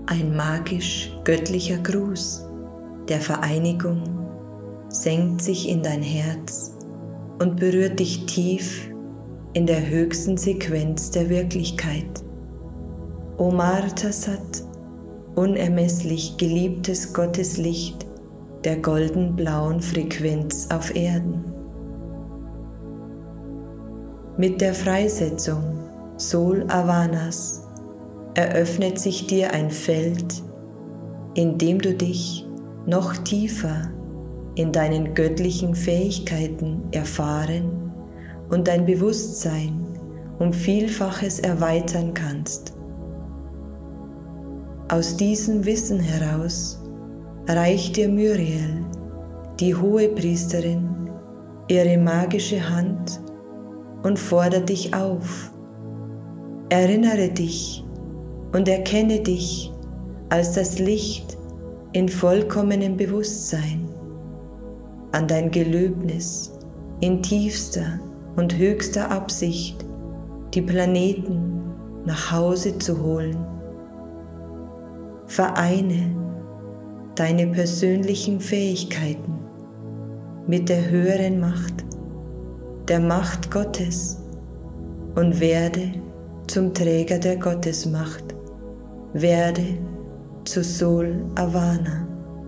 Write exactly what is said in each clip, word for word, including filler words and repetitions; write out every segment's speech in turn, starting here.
ein magisch-göttlicher Gruß der Vereinigung senkt sich in dein Herz und berührt dich tief in der höchsten Sequenz der Wirklichkeit. O Martasat, unermesslich geliebtes Gotteslicht der golden-blauen Frequenz auf Erden. Mit der Freisetzung Sol Avanas eröffnet sich dir ein Feld, in dem du dich noch tiefer in deinen göttlichen Fähigkeiten erfahren und dein Bewusstsein um Vielfaches erweitern kannst. Aus diesem Wissen heraus reicht dir Muriel, die Hohepriesterin, ihre magische Hand und fordert dich auf. Erinnere dich und erkenne dich als das Licht in vollkommenem Bewusstsein, an dein Gelöbnis in tiefster und höchster Absicht, die Planeten nach Hause zu holen. Vereine deine persönlichen Fähigkeiten mit der höheren Macht, der Macht Gottes, und werde zum Träger der Gottesmacht, werde zu Sol Avana.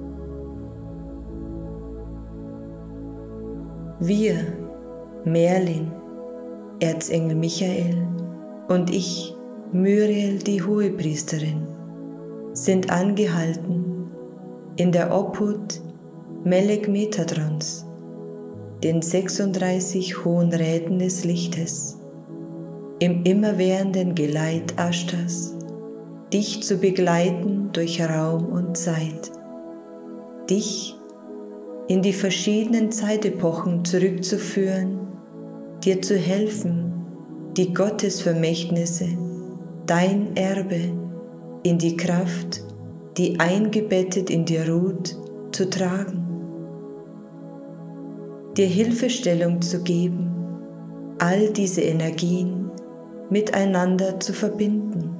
Wir, Merlin, Erzengel Michael und ich, Muriel, die Hohepriesterin, sind angehalten, in der Obhut Melek Metatrons, den sechsunddreißig Hohen Räten des Lichtes, im immerwährenden Geleit Ashtas, dich zu begleiten durch Raum und Zeit, dich in die verschiedenen Zeitepochen zurückzuführen, dir zu helfen, die Gottesvermächtnisse, dein Erbe, in die Kraft, die eingebettet in dir ruht, zu tragen, dir Hilfestellung zu geben, all diese Energien miteinander zu verbinden.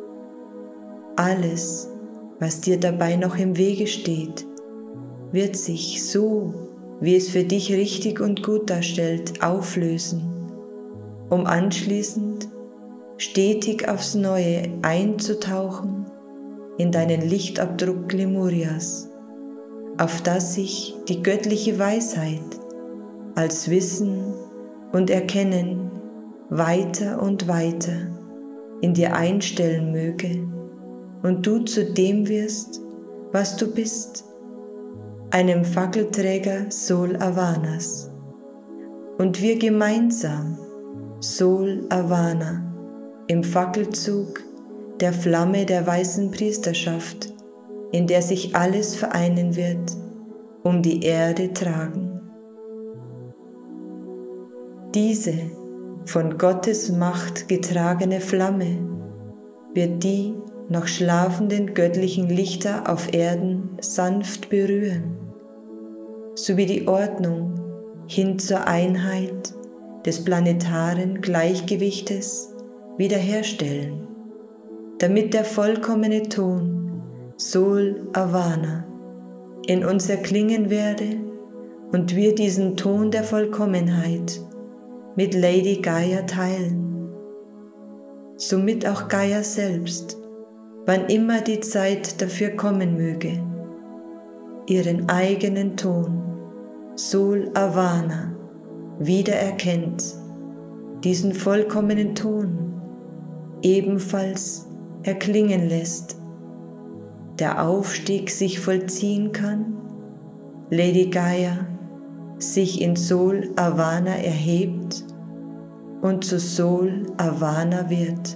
Alles, was dir dabei noch im Wege steht, wird sich so, wie es für dich richtig und gut darstellt, auflösen, um anschließend stetig aufs Neue einzutauchen in deinen Lichtabdruck Lemurias, auf das sich die göttliche Weisheit als Wissen und Erkennen weiter und weiter in dir einstellen möge und du zu dem wirst, was du bist, einem Fackelträger Sol Avanas, und wir gemeinsam Sol Avana im Fackelzug der Flamme der weißen Priesterschaft, in der sich alles vereinen wird, um die Erde tragen. Diese von Gottes Macht getragene Flamme wird die noch schlafenden göttlichen Lichter auf Erden sanft berühren, sowie die Ordnung hin zur Einheit des planetaren Gleichgewichtes wiederherstellen, damit der vollkommene Ton Sol Avana in uns erklingen werde und wir diesen Ton der Vollkommenheit mit Lady Gaia teilen, somit auch Gaia selbst, wann immer die Zeit dafür kommen möge, ihren eigenen Ton Sol Avana wiedererkennt, diesen vollkommenen Ton ebenfalls erklingen lässt, der Aufstieg sich vollziehen kann, Lady Gaia sich in Sol Avana erhebt und zu Sol Avana wird.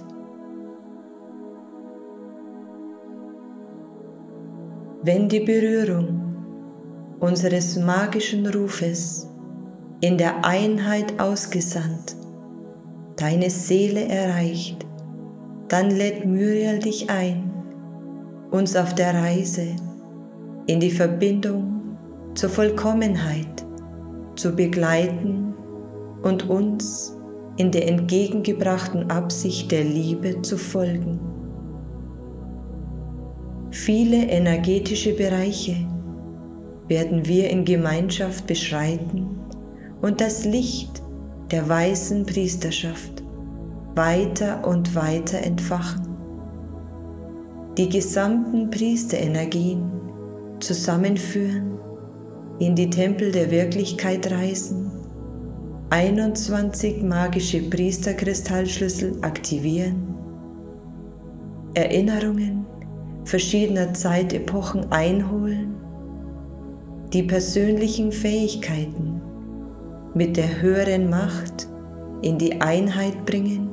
Wenn die Berührung unseres magischen Rufes in der Einheit ausgesandt deine Seele erreicht, dann lädt Muriel dich ein, uns auf der Reise in die Verbindung zur Vollkommenheit zu begleiten und uns in der entgegengebrachten Absicht der Liebe zu folgen. viele energetische Bereiche werden wir in Gemeinschaft beschreiten und das Licht der weißen Priesterschaft weiter und weiter entfachen. Die gesamten Priesterenergien zusammenführen, in die Tempel der Wirklichkeit reisen, einundzwanzig magische Priesterkristallschlüssel aktivieren, Erinnerungen verschiedener Zeitepochen einholen, die persönlichen Fähigkeiten mit der höheren Macht in die Einheit bringen,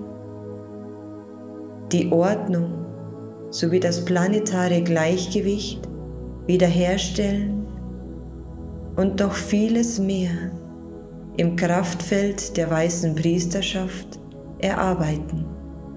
die Ordnung sowie das planetare Gleichgewicht wiederherstellen und noch vieles mehr im Kraftfeld der weißen Priesterschaft erarbeiten.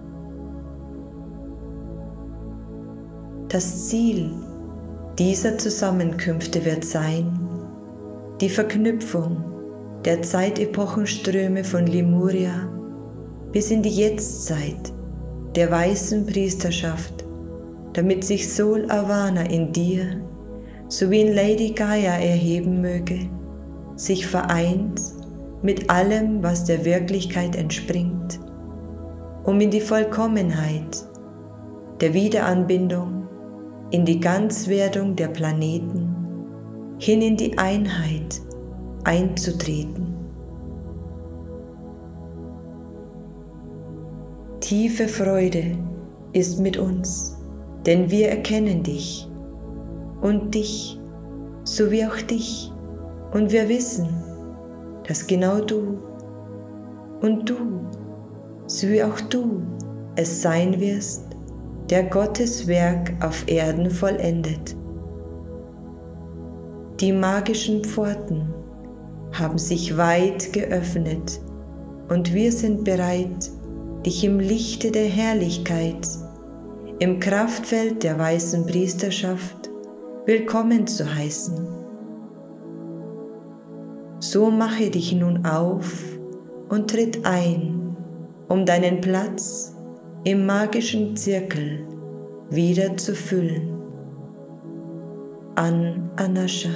Das Ziel dieser Zusammenkünfte wird sein, die Verknüpfung der Zeitepochenströme von Lemuria bis in die Jetztzeit der weißen Priesterschaft, damit sich Sol Avana in dir sowie in Lady Gaia erheben möge, sich vereint mit allem, was der Wirklichkeit entspringt, um in die Vollkommenheit der Wiederanbindung, in die Ganzwerdung der Planeten, hin in die Einheit einzutreten. Tiefe Freude ist mit uns, denn wir erkennen dich und dich sowie auch dich, und wir wissen, dass genau du und du sowie auch du es sein wirst, der Gottes Werk auf Erden vollendet. Die magischen Pforten haben sich weit geöffnet und wir sind bereit, dich im Lichte der Herrlichkeit, im Kraftfeld der weißen Priesterschaft willkommen zu heißen. So mache dich nun auf und tritt ein, um deinen Platz im magischen Zirkel wieder zu füllen. An Anasha.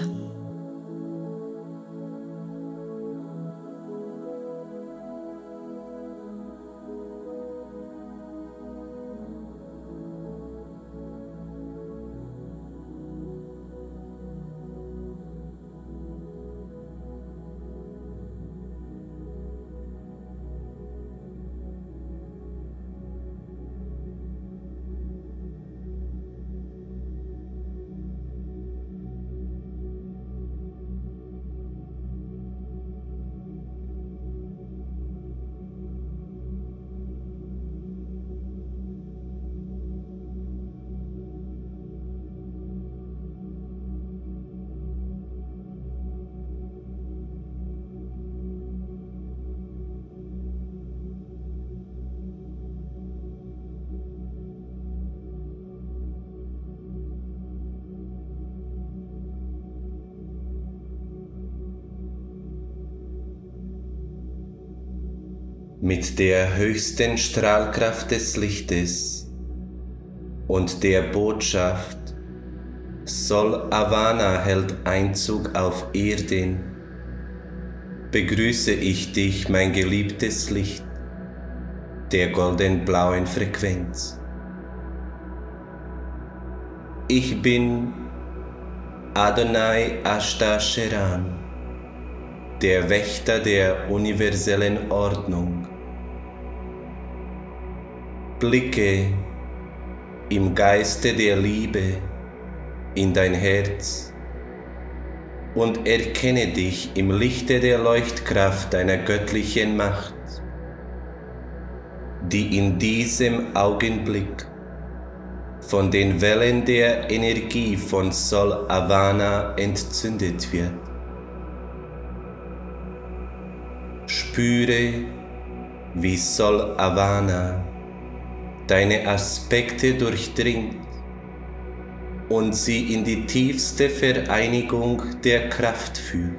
Mit der höchsten Strahlkraft des Lichtes und der Botschaft, Sol Avana hält Einzug auf Erden, begrüße ich dich, mein geliebtes Licht der golden-blauen Frequenz. Ich bin Adonai Ashta Sheran, der Wächter der universellen Ordnung. Blicke im Geiste der Liebe in dein Herz und erkenne dich im Lichte der Leuchtkraft deiner göttlichen Macht, die in diesem Augenblick von den Wellen der Energie von Sol Avana entzündet wird. Spüre, wie Sol Avana deine Aspekte durchdringt und sie in die tiefste Vereinigung der Kraft führt.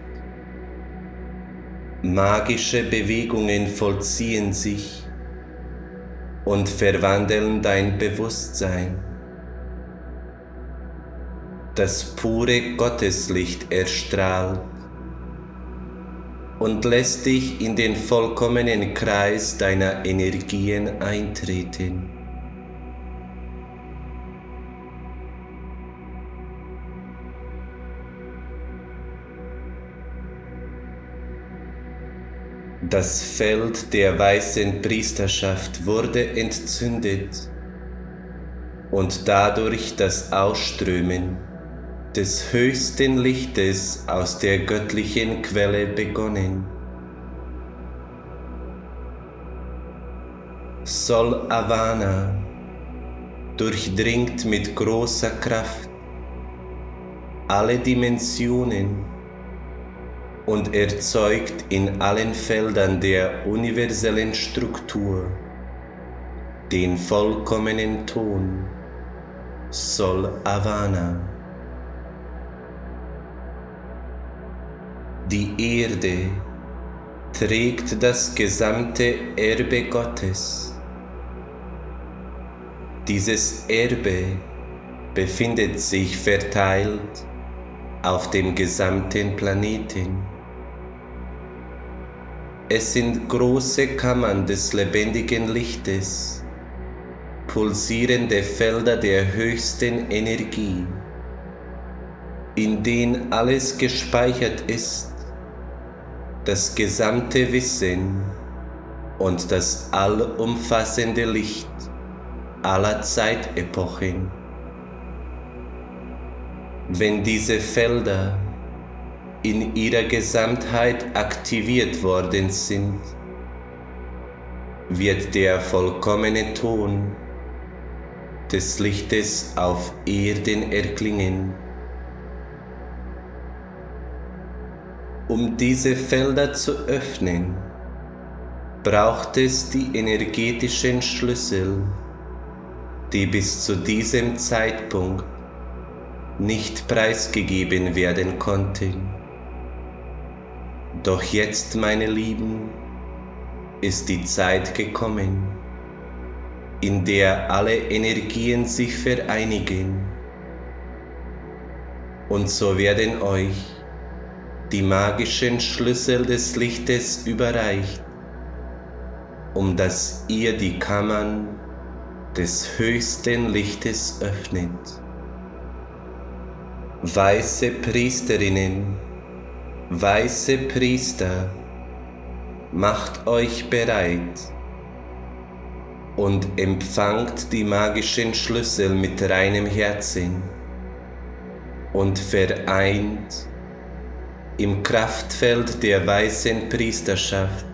Magische Bewegungen vollziehen sich und verwandeln dein Bewusstsein. das pure Gotteslicht erstrahlt und lässt dich in den vollkommenen Kreis deiner Energien eintreten. Das Feld der weißen Priesterschaft wurde entzündet und dadurch das Ausströmen des höchsten Lichtes aus der göttlichen Quelle begonnen. Sol Avana durchdringt mit großer Kraft alle Dimensionen und erzeugt in allen Feldern der universellen Struktur den vollkommenen Ton Sol Avana. Die Erde trägt das gesamte Erbe Gottes. Dieses Erbe befindet sich verteilt auf dem gesamten Planeten. Es sind große Kammern des lebendigen Lichtes, pulsierende Felder der höchsten Energie, in denen alles gespeichert ist, das gesamte Wissen und das allumfassende Licht aller Zeitepochen. Wenn diese Felder in ihrer Gesamtheit aktiviert worden sind, wird der vollkommene Ton des Lichtes auf Erden erklingen. Um diese Felder zu öffnen, braucht es die energetischen Schlüssel, die bis zu diesem Zeitpunkt nicht preisgegeben werden konnten. Doch jetzt, meine Lieben, ist die Zeit gekommen, in der alle Energien sich vereinigen, und so werden euch die magischen Schlüssel des Lichtes überreicht, um dass ihr die Kammern des höchsten Lichtes öffnet. Weiße Priesterinnen, weiße Priester, macht euch bereit und empfangt die magischen Schlüssel mit reinem Herzen und vereint im Kraftfeld der weißen Priesterschaft.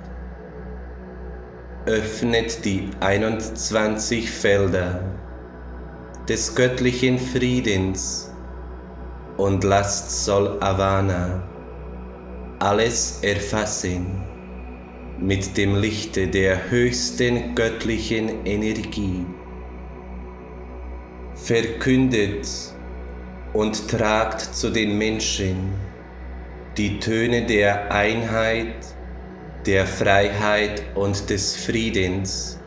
Öffnet die einundzwanzig Felder des göttlichen Friedens und lasst Sol Avana alles erfassen mit dem Lichte der höchsten göttlichen Energie. Verkündet und tragt zu den Menschen die Töne der Einheit, der Freiheit und des Friedens.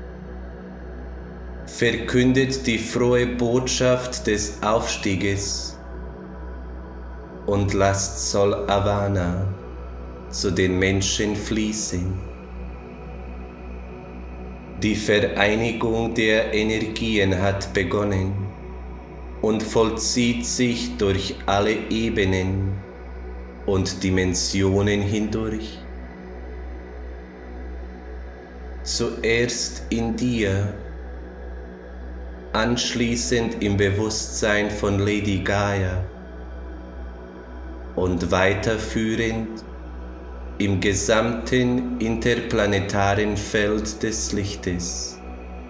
Verkündet die frohe Botschaft des Aufstieges und lasst Sol Avana zu den Menschen fließen. Die Vereinigung der Energien hat begonnen und vollzieht sich durch alle Ebenen und Dimensionen hindurch. Zuerst in dir, anschließend im Bewusstsein von Lady Gaia und weiterführend im gesamten interplanetaren Feld des Lichtes.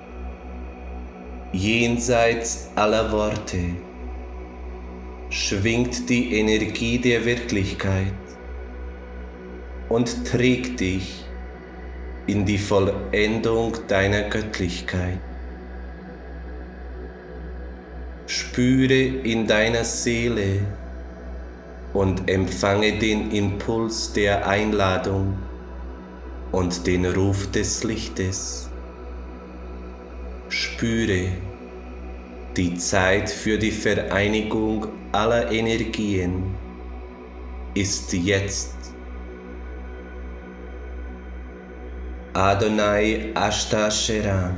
Jenseits aller Worte schwingt die Energie der Wirklichkeit und trägt dich in die Vollendung deiner Göttlichkeit. Spüre in deiner Seele und empfange den Impuls der Einladung und den Ruf des Lichtes. Spüre Die Zeit für die Vereinigung aller Energien ist jetzt. Adonai Ashtasheram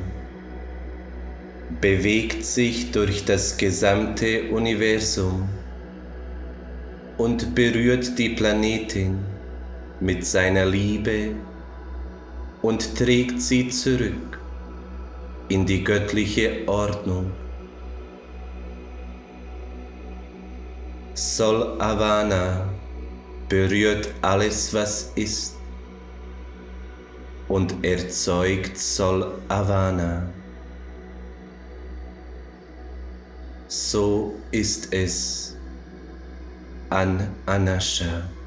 bewegt sich durch das gesamte Universum und berührt die Planetin mit seiner Liebe und trägt sie zurück in die göttliche Ordnung. Sol Avana berührt alles, was ist, und erzeugt Sol Avana. So ist es an Anasha.